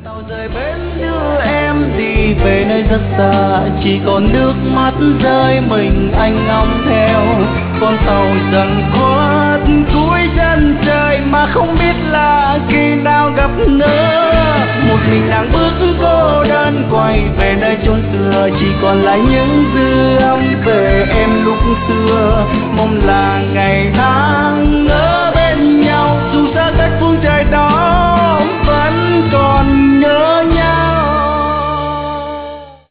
Tàu rời bến đưa em đi về nơi rất xa, chỉ còn nước mắt rơi mình anh ngóng theo. Con tàu dần khuất cuối chân trời mà không biết là khi nào gặp nữa. Một mình nàng bước cô đơn quay về nơi chốn xưa, chỉ còn lại những dư âm về em lúc xưa. Mong là ngày tháng